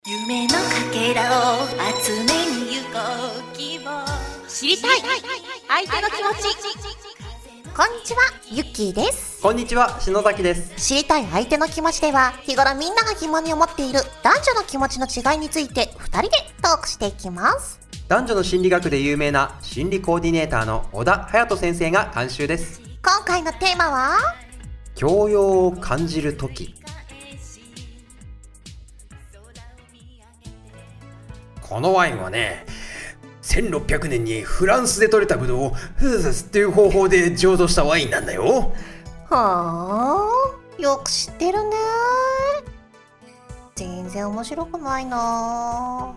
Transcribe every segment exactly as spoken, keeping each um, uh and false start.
夢のかけらを集めに行こう希望知りたい相手の気持ち。 こんにちは、ゆっきーです。 こんにちは、篠崎です。 知りたい相手の気持ちでは、日頃みんなが疑問に思っている男女の気持ちの違いについてふたりでトークしていきます。 男女の心理学で有名な心理コーディネーターの小田隼人先生が監修です。 今回のテーマは教養を感じるとき。このワインはね、せんろっぴゃくねんにフランスで採れたブドウをフーズスっていう方法で醸造したワインなんだよ。 はあ、よく知ってるね。全然面白くないな。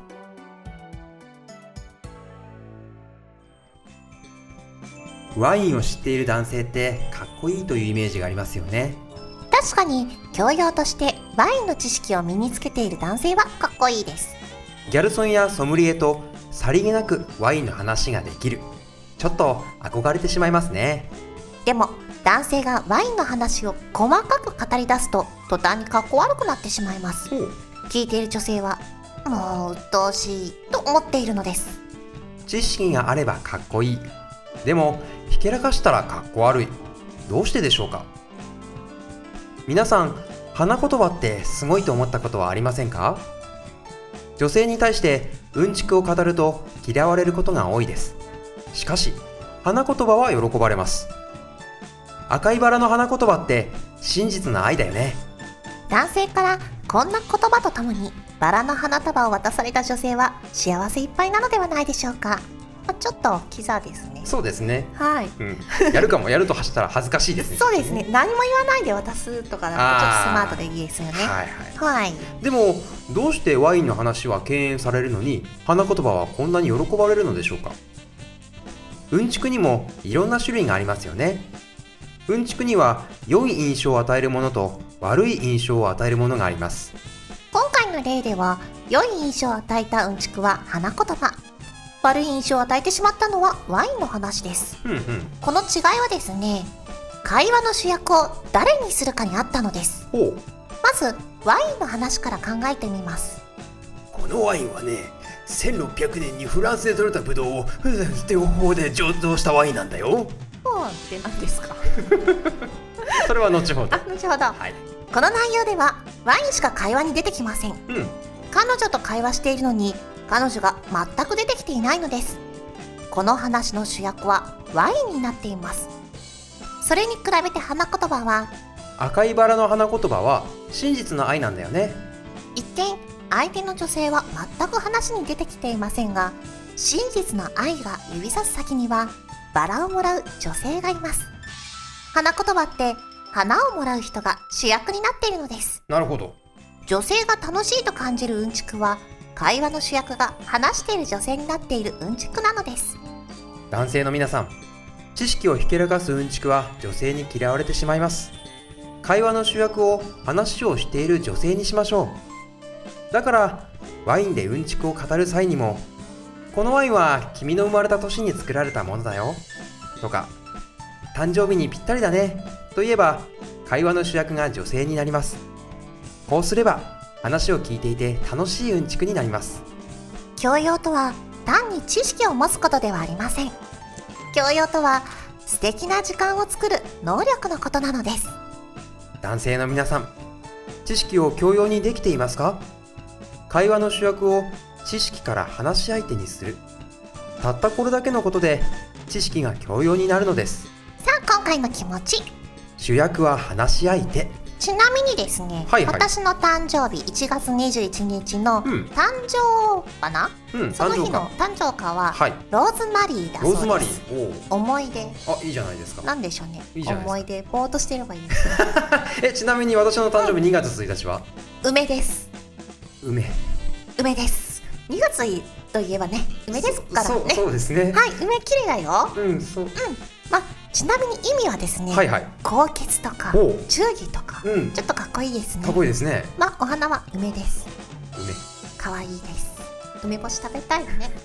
ワインを知っている男性ってかっこいいというイメージがありますよね。 確かに教養としてワインの知識を身につけている男性はかっこいいです。 ギャルソンやソムリエとさりげなくワインの話ができる。ちょっと憧れてしまいますね。 でも男性がワインの話を細かく語り出すと途端にかっこ悪くなってしまいます。聞いている女性はもう鬱陶しいと思っているのです。 知識があればかっこいい。でもひけらかしたらかっこ悪い。どうしてでしょうか。皆さん、花言葉ってすごいと思ったことはありませんか。女性に対してうんちくを語ると嫌われることが多いです。しかし花言葉は喜ばれます。赤いバラの花言葉って真実の愛だよね。 男性からこんな言葉とともにバラの花束を渡された女性は幸せいっぱいなのではないでしょうか。ちょっとキザですね。 そうですね。 はい、 うん、やるかもやるとしたら恥ずかしいですね。 そうですね。何も言わないで渡すとかだとちょっとスマートでいいですよね。 はいはい、 はい、 でもどうしてワインの話は敬遠されるのに花言葉はこんなに喜ばれるのでしょうか。うんちくにもいろんな種類がありますよね。うんちくには良い印象を与えるものと悪い印象を与えるものがあります。 今回の例では良い印象を与えたうんちくは花言葉、悪い印象を与えてしまったのはワインの話です。 うんうん、 この違いはですね、会話の主役を誰にするかにあったのです。 ほう。 まずワインの話から考えてみます。 このワインはね、せんろっぴゃくねんにフランスで採れたブドウをフーズスっていう方法で醸造したワインなんだよ。 ほうって何ですか。 それは後ほど。 あ、後ほど、 はい、 この内容ではワインしか会話に出てきません。 うん、 彼女と会話しているのに彼女が全く出てきていないのです。この話の主役はワインになっています。それに比べて花言葉は、 赤いバラの花言葉は真実の愛なんだよね。 一見相手の女性は全く話に出てきていませんが、真実の愛が指さす先にはバラをもらう女性がいます。花言葉って花をもらう人が主役になっているのです。 なるほど。 女性が楽しいと感じるうんちくは会話の主役が話している女性になっているうんちくなのです。 男性の皆さん、知識をひけらかすうんちくは女性に嫌われてしまいます。会話の主役を話をしている女性にしましょう。だからワインでうんちくを語る際にも、このワインは君の生まれた年に作られたものだよとか、誕生日にぴったりだねと言えば会話の主役が女性になります。こうすれば話を聞いていて楽しいうんちくになります。 教養とは単に知識を持つことではありません。教養とは素敵な時間を作る能力のことなのです。 男性の皆さん、知識を教養にできていますか。会話の主役を知識から話し相手にする。たったこれだけのことで知識が教養になるのです。 さあ、今回の気持ち。 主役は話し相手。 ちなみにですね、はいはい、私の誕生日いちがつにじゅういちにちの誕生かな、うん、その日の誕生花は、はい、ローズマリーだそうです。ローズマリー、お思い出。 あ、いいじゃないですか。 なんでしょうね、 いいじゃないですか。 思い出、ぼーっとしてればいいですえ、ちなみに私の誕生日にがつついたちは、 うん、梅です。 梅梅です。にがつといえばね、梅ですからね。 そ, そう, そうですね。 はい、梅綺麗だよ。 うん、そう。うん、 まあちなみに意味はですね、 はいはい、 高潔とか忠義とか、うん、ちょっとかっこいいですね。 かっこいいですね。 まあお花は梅です。 梅。 かわいいです。梅干し食べたいね。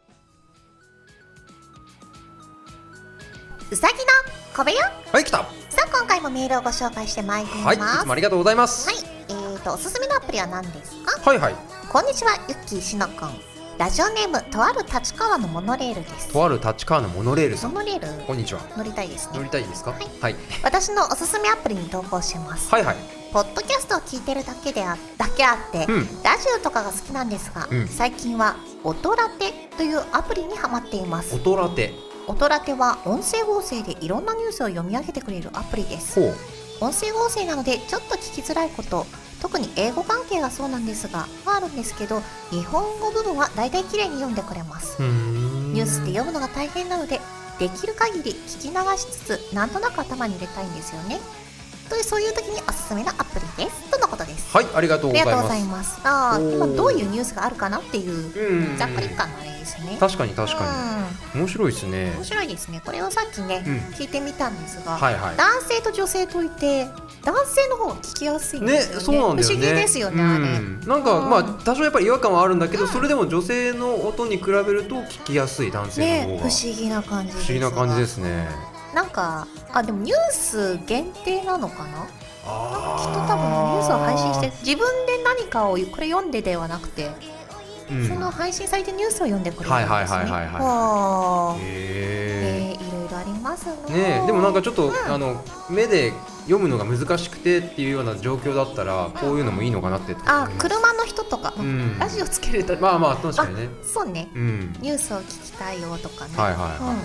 うさぎの小部屋。 はい、来た。 さあ、今回ももメールをご紹介してまいります。 はい、いつもありがとうございます。 はい、えーとおすすめのアプリは何ですか？ はいはい。 こんにちは、ゆっきーしのくん。ラジオネームとある立川のモノレールです。 とある立川のモノレールさん。 モノレール、 こんにちは。 乗りたいですね。 乗りたいですか？ はい、 はい、 私のおすすめアプリに投稿します。 はいはい。 ポッドキャストを聞いてるだけであだけあって、 うん、 ラジオとかが好きなんですが、うん、最近は音ラテというアプリにハマっています。 音ラテ。 音ラテは音声合成でいろんなニュースを読み上げてくれるアプリです。 ほう。 音声合成なのでちょっと聞きづらいこと、特に英語関係がそうなんですがあるんですけど、日本語部分はだいたい綺麗に読んでくれます。ニュースって読むのが大変なので、できる限り聞き流しつつなんとなく頭に入れたいんですよね。というそういう時におすすめのアプリですとのことです。 はい、ありがとうございます。 ありがとうございます。あ今どういうニュースがあるかなっていうざっくり感のあれですね。 確かに確かに、面白いですね。 面白いですね。これをさっきね、うん、聞いてみたんですが、 はいはい、 男性と女性といて男性の方が聞きやすいんですよね。 ね、そうなんだよね。 不思議ですよね、うん、あれ。 なんか、まあ多少やっぱり違和感はあるんだけど、うん、それでも女性の音に比べると聞きやすい、男性の方が、ね、 不思議な感じです。 不思議な感じですね。 なんかあでもニュース限定なのかな。あきっと多分ニュースを配信して自分で何かをこれ読んでではなくて、うん、その配信されてニュースを読んでくれるんですね。はいはいはいはいはい。へえ、いろいろありますね。 ね、でもなんかちょっと、うん、あの目で読むのが難しくてっていうような状況だったら、こういうのもいいのかなって。 あ、車の人とか、うん、ラジオつけると、 まあまあ確かにね。 そうね、うん、ニュースを聞きたいよとかね。 はいはいはい。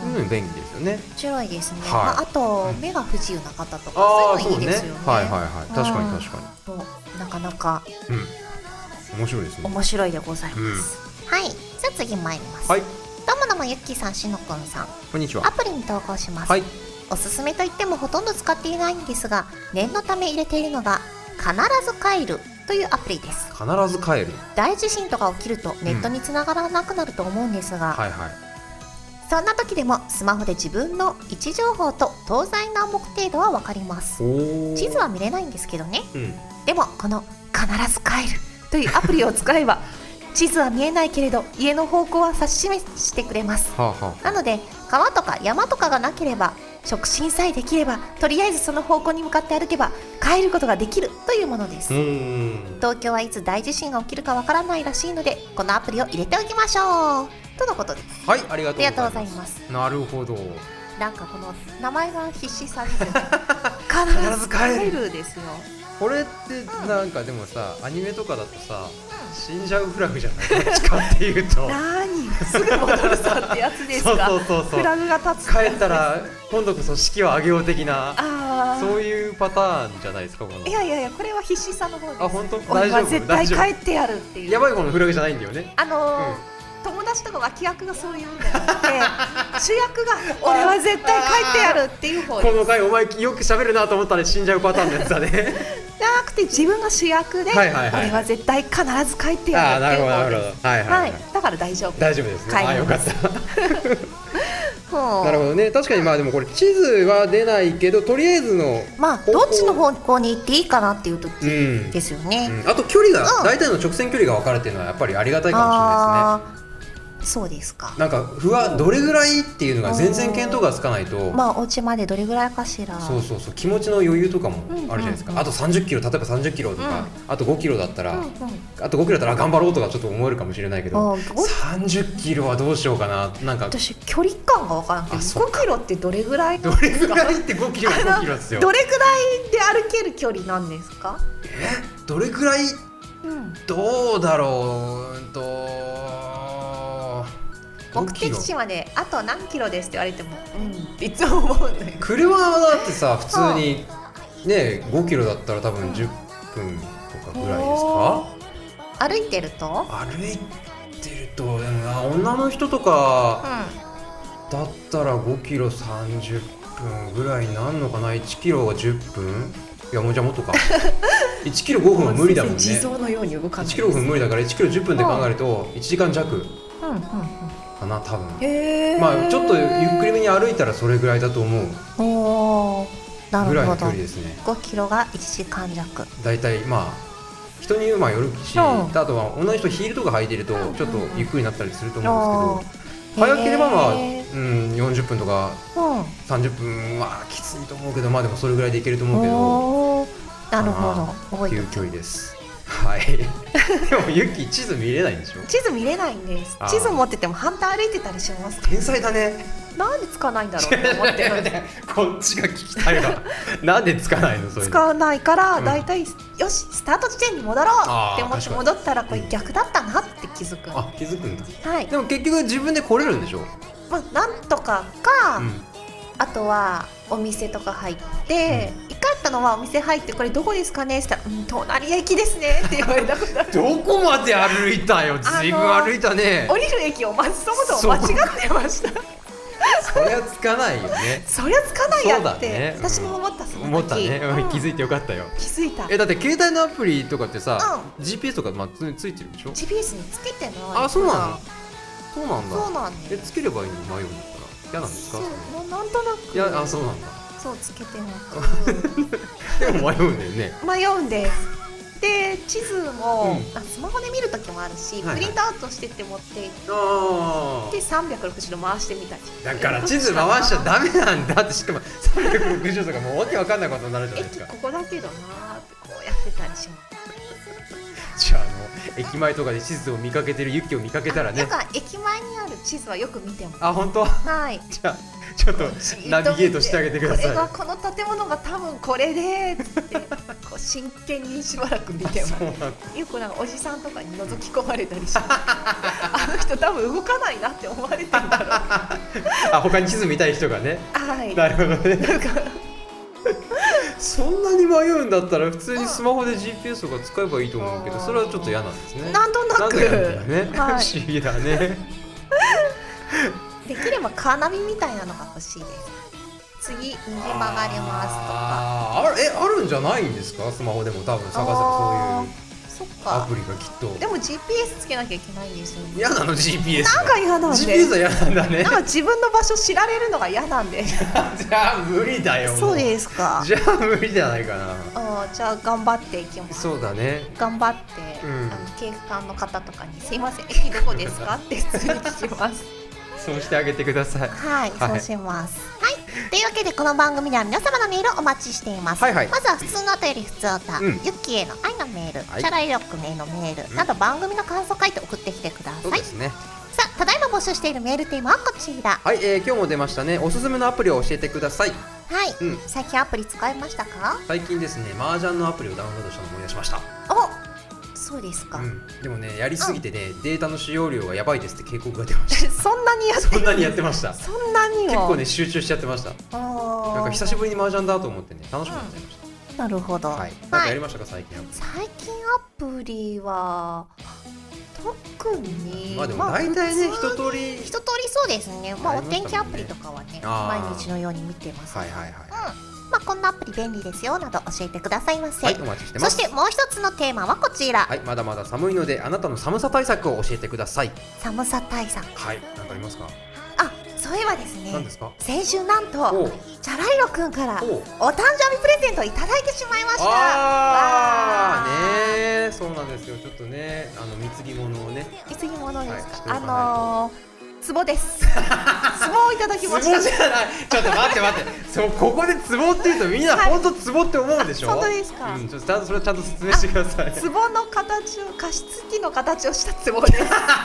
うんうん、便利ですよね。 面白いですね。はい、まあ、あと、うん、目が不自由な方とかそういうのいいですよね。 はいはいはい、確かに確かに。なかなか、 うん、面白いですね。 面白いでございます。うん、はい、じゃあ次参ります。はい。どうもどうも、ゆっきーさん、しのくんさん。 こんにちは。 アプリに投稿します。 はい。 おすすめといってもほとんど使っていないんですが、念のため入れているのが必ず帰るというアプリです。 必ず帰る。 大地震とか起きるとネットにつながらなくなると思うんですが、うん、はいはい、そんな時でもスマホで自分の位置情報と東西南北程度は分かります。地図は見れないんですけどね、うん、でもこの必ず帰るというアプリを使えば地図は見えないけれど家の方向は指し示してくれます。はあはあ、なので川とか山とかがなければ直進さえできればとりあえずその方向に向かって歩けば帰ることができるというものです。東京はいつ大地震が起きるかわからないらしいのでこのアプリを入れておきましょうとのことです。 はい、ありがとうございます。 ます。 なるほど。 なんかこの名前が必死さですよね。必ず帰るですよ。 これってなんかでもさ、うん、アニメとかだとさ、うん、死んじゃうフラグじゃないどっちかっていうと何すぐ戻るさってやつですか。 そうそうそうそう、 フラグが立つ帰ったら今度こそ式を挙げよう的な、あそういうパターンじゃないですか。このいやいやいや、これは必死さの方です。 あ、本当？大丈夫？ 絶対帰ってやるっていうやばい方のフラグじゃないんだよね。 あのーうん、友達とか脇役がそういうんじゃなくて主役が俺は絶対帰ってやるっていう方です。 この回お前よく喋るなと思ったら死んじゃうパターンのやつだね。 じゃなくて自分が主役で、はいはいはい、俺は絶対必ず帰ってやるっていう方です。はいはいはい、だから大丈夫。 大丈夫ですね。あ、よかった。なるほどね。確かにまあでもこれ地図は出ないけどとりあえずのまあどっちの方向に行っていいかなっていう時ですよね。 うんうん、あと距離が、うん、大体の直線距離が分かるっていうのはやっぱりありがたいかもしれないですね。 そうですか。 なんか不安どれぐらいっていうのが全然見当がつかないと、 まあお家までどれぐらいかしら。 そうそうそう、気持ちの余裕とかもあるじゃないですか。うんうんうん、あとさんじゅっキロ、例えばさんじゅっキロとか、うん、あとごキロだったら、うんうん、あとごキロだったら頑張ろうとかちょっと思えるかもしれないけど、さんじゅっキロはどうしようかな。なんか私距離感が分からなくて、ごキロってどれぐらいどれぐらいってごキロはごキロですよ。 どれぐらいで歩ける距離なんですか。 えどれぐらい、うん、どうだろう、うんと目的地まであと何キロですって言われてもうんっていつも思うんだよ。 車だってさ普通にねごキロだったら多分じゅっぷんとかぐらいですか。 歩いてると歩いてるとでも女の人とかだったらごキロさんじゅっぷんぐらいになるのかな。いちキロがじゅっぷん、いやもうじゃあもっとか。いちキロごふんは無理だもんね。 地蔵のように動かない。 いちキロごふん無理だからいちキロじゅっぷんで考えるといちじかん弱かな多分。へー、まあちょっとゆっくりめに歩いたらそれぐらいだと思う。おなるほど。 ぐらいの距離ですね。 ごキロがいちじかん弱。 だいたいまあ人にまあよるし、うん、あとは女の人ヒールとか履いてるとちょっとゆっくりになったりすると思うんですけど、 早ければまあ、 へうん、よんじゅっぷんとかうんさんじゅっぷんはきついと思うけど、まあでもそれぐらいでいけると思うけど、 おーなるほまど多い急距離です。はい。でもユッキー地図見れないんでしょ。 地図見れないんです。 あー地図持ってても反対歩いてたりします。 天才だね。 なんでつかないんだろうって思ってるんですこっちが聞きたいわ。なんでつかないのそれ。 使わないからうんだいたい、よしスタート地点に戻ろうって思ってあー確かに戻ったらこれ逆だったなって気づく。 あ、気づくんだ。 はいでも結局自分で来れるんでしょ。 まあ、なんとかか、 うん。 あとはお店とか入って、一回あったのはお店入ってこれどこですかねって言ったら、うん、隣駅ですねって言われたことある。 どこまで歩いたよ。ずいぶん歩いたね。 降りる駅をまずそもそも間違ってました。 そりゃつかないよね。 そりゃつかないやそうだって、 ねうん私も思った。その時思ったね。 うん気づいてよかったよ。 気づいた。 え、だって携帯のアプリとかってさ、ジーピーエス とかまあつついてるでしょ。 ジーピーエス につけてない。 あ、そうなの。そうなんだ。 そうなんえ、 です。 つければいいのに迷うんだったら嫌なんですか。 そうもうなんとなくいや、あ、そうなんだ。 そうつけてなくでも迷うんだよね。 迷うんです。で地図も、 うんあスマホで見るときもあるし、 はいはいプリントアウトしてって持って行っあてさんびゃくろくじゅうど回してみたり。 あ。だから地図回しちゃダメなんだって。しかもさんびゃくろくじゅうどとかもうわけわかんないことになるじゃないですか。 駅ここだけどなーってこうやってたりします。 じゃあ、あの駅前とかで地図を見かけてるユッキーを見かけたらねなん。か駅前にある地図はよく見てます。 あ、本当。 はい。 じゃあちょっとナビゲートしてあげてください。 これがこの建物が多分これでつってこう真剣にしばらく見てます。 そうなんだ。 よくなんかおじさんとかに覗き込まれたりします。あの人多分動かないなって思われてるんだろう。 あ、他に地図見たい人がね。 はい。 なるほどね。 なんかそんなに迷うんだったら普通にスマホで ジーピーエス とか使えばいいと思うけど、それはちょっと嫌なんですね。 なんとなくなんでなんだよね。 はい不思議だね。 できればカーナビみたいなのが欲しいです。次右曲がりますとか。 あーあれえあるんじゃないんですか。スマホでも多分探せばあーそういうそっか。 アプリがきっと。 でも ジーピーエス つけなきゃいけないんですよね。 嫌なの ジーピーエス が。 なんか嫌なんで。 ジーピーエス は嫌なんだね。 なんか自分の場所知られるのが嫌なんで。 じゃあ無理だよ。もそうですか。 じゃあ無理じゃないかな。 あじゃあ頑張っていきます。 そうだね。 頑張って、 うんあの警官の方とかにすいません駅どこですかって普通に聞きます。 そうしてあげてください。 はい、 はいそうします。はい、というわけでこの番組では皆様のメールをお待ちしています。 はいはいまずは普通のお便り普通歌、 うんユッキーへの愛のメール、 はいチャライロックへのメール、 うんなど番組の感想を書いて送ってきてください。 そうですね。 さあ、ただいま募集しているメールテーマはこちら。 はい、えー、今日も出ましたね。おすすめのアプリを教えてください。 はい、 うん最近アプリ使いましたか？ 最近ですね、麻雀のアプリをダウンロードしたのを思い出しました。 お、そうですか。 うん、でもね、やりすぎてね、データの使用量がやばいですって警告が出ましそんなにやった。 てるそんなにやってました。 そんなにも結構ね、集中しちゃってました。 あーなんか久しぶりに麻雀だと思ってね、楽しくなっちゃいましなるほど。 た。はい。なんかやりましたか、最近。 最近アプリは特にまあでも大体ね、 普通一通り。 一通りそうですね。まあおありましたもんね天気アプリとかはねあー毎日のように見てます。 はいはいはい。 うん。まあこんなアプリ便利ですよなど教えてくださいませ。 はい、お待ちしてます。 そしてもう一つのテーマはこちら。 はい、まだまだ寒いので、あなたの寒さ対策を教えてください。 寒さ対策。 はい、なんかありますか。 あ、そういえばですね。 何ですか。 先週なんとおうチャライロくんからおうお誕生日プレゼントをいただいてしまいました。 あわーねー、そうなんですよ。ちょっとね、あの貢ぎ物をね。 ー。貢ぎ物ですはいしておか。あかないとのー、壺です。壺をいただきました。 ツボじゃない。ちょっと待って待って。そうここでツボって言うとみんなはい本当ツボって思うでしょ。 本当ですかうん、ちょっとちゃんとそれちゃんと説明してください。 壺の形を加湿器の形をした壺です。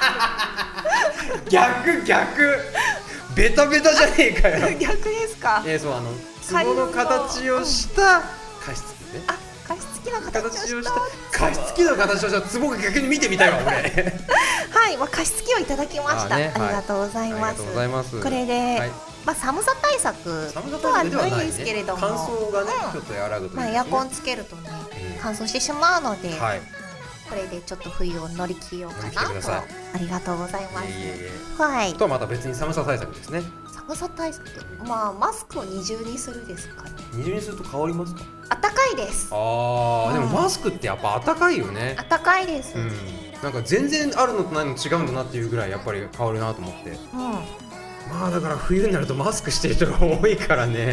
逆逆。ベタベタじゃねえかよ。 逆ですか。 えー、そうあのツボの形をした加湿器ね。 あ、加湿器の形を形をししたた加湿器の形をしたツボが逆に見てみたいわ俺。 はい、まあ、加湿器をいただきました。あ,、 あねはいりがとうございます。 ありがとうございます。 これで、 はい、 まあ寒さ対策寒さとは対策ではないないですけれね。 ども、 乾燥がね、 うんちょっと和らぐという、ね。 まあエアコンつけるとね、 うん乾燥してしまうので、 はい。 これでちょっと冬を乗り切ようか乗り切なと。 ってくださいありがとうございます。 いえいえいはいえ。。とはまた別に寒さ対策ですね。 寒さ対策、まあマスクを二重にするですかね。 二重にすると変わりますか。 あったかいです。 あー、 うんでもマスクってやっぱ暖かいよねあ。ったかいです。うん。 うん。なんか全然あるのとないの違うんだなっていうぐらいやっぱり変わるなと思って。まあだから冬になるとマスクしてる人が多いからね。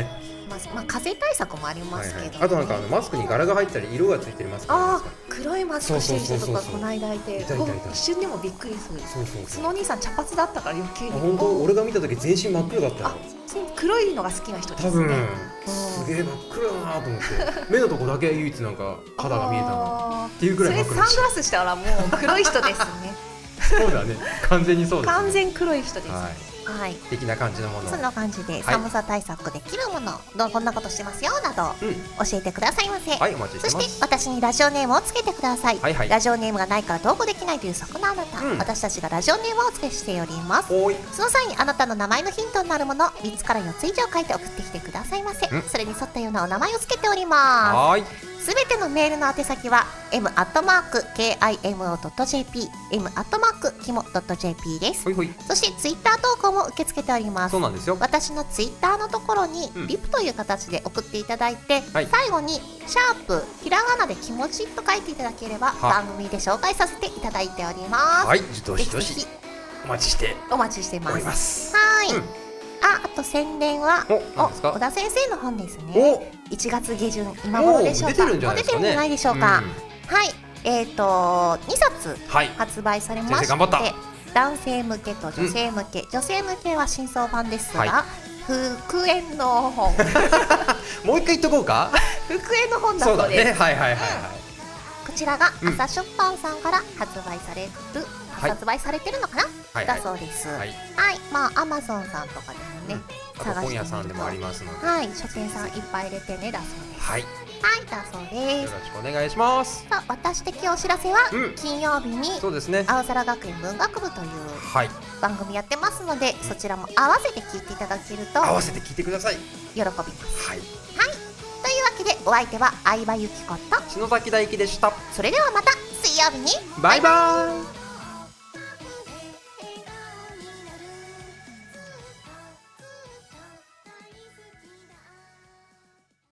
ます。まあ風対策もありますけど、ね、はいはい、 あとなんかあのマスクに柄が入ったり色がついてるマスクああ黒いマスクしてる人とかこの間いて、一瞬でもびっくりする。そうそうそう、そのお兄さん茶髪だったから余計に。 本当俺が見た時全身真っ黒だったの。 黒いのが好きな人ですね。 多分すげえ真っ黒だなと思って目のとこだけ唯一なんか肌が見えたのっていうくらい真っ黒。 それサングラスしたらもう黒い人ですね。 そうだね、完全にそうです、ね、 完全黒い人です、はいはい、的な感じのもの、 そんな感じで寒さ対策できるもの、はい、こんなことしてますよなど、うん、教えてくださいませ。 はい、お待ちしてます。 そして私にラジオネームをつけてください、はいはい、ラジオネームがないから投稿できないというそこのあなた、うん、私たちがラジオネームをお付けしております。その際にあなたの名前のヒントになるものみっつからよっつ以上書いて送ってきてくださいませ、うん、それに沿ったようなお名前をつけております。はい、すべてのメールの宛先は エム アットマーク ケーアイエムオー ドット ジェーピー エム アットマーク キモ ドット ジェーピー です。ほいほい。そしてツイッター投稿も受け付けております。 そうなんですよ。 私のツイッターのところに、うん、リプという形で送っていただいて、はい、最後にシャープひらがなで気持ちと書いていただければ番組で紹介させていただいております。 はい、どしどしお待ちしてお待ちしてます。 ます。 はい、うん、あ、あと宣伝はおお小田先生の本ですね。いちがつげじゅん今頃でしょうか。 出てるんじゃないですかね。 出てるんじゃないでしょうか、うん、はい、えーとにさつ発売されまして、はい、男性向けと女性向け、うん、女性向けは新装版ですが、はい、復縁の本もう一回言っとこうか復縁の本だそうです。そうだね、 はいはいはいはい、うん、 こちらが朝出版さんから発売される、うん、発売されてるのかな、はい、だそうです。はい、はい、まあアマゾンさんとかでもね、 うん、探してみると本屋さんでもありますので、 はい、書店さんいっぱい入れてねだそうです。 はい、 はい、だそうです。 よろしくお願いします。 さあ、私的お知らせは、うん、金曜日にそうですね、 青空学園文学部という番組やってますので、はい、そちらも合わせて聞いていただけると、 合わせて聞いてください。 喜びます。 はい、はい、 というわけでお相手は相葉由紀子と篠崎大輝でした。 それではまた水曜日にバイバイ。